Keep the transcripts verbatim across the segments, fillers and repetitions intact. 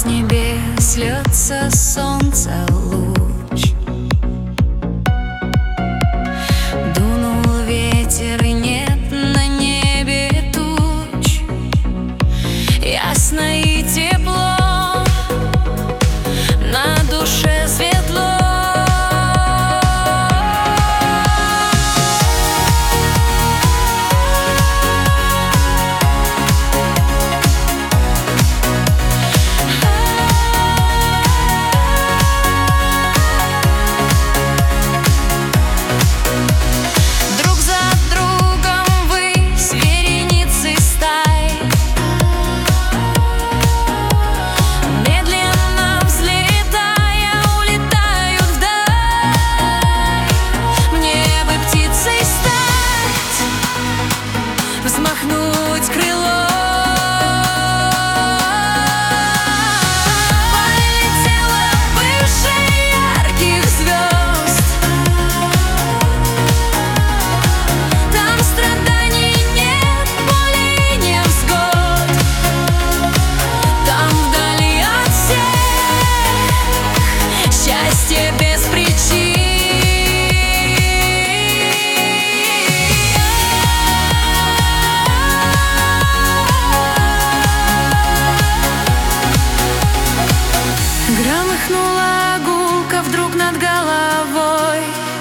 С небес льется солнце луч, дунул ветер, и нет на небе туч. Ясно и тепло, на душе светло. Взмахнуть крылом, полетела выше ярких звезд. Там страданий нет, боли, невзгод. Там вдали от всех счастье без причин. Громыхнула гулка вдруг над головой,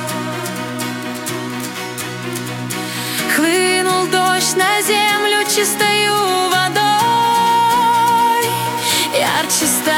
хлынул дождь на землю чистою водой, ярче стало.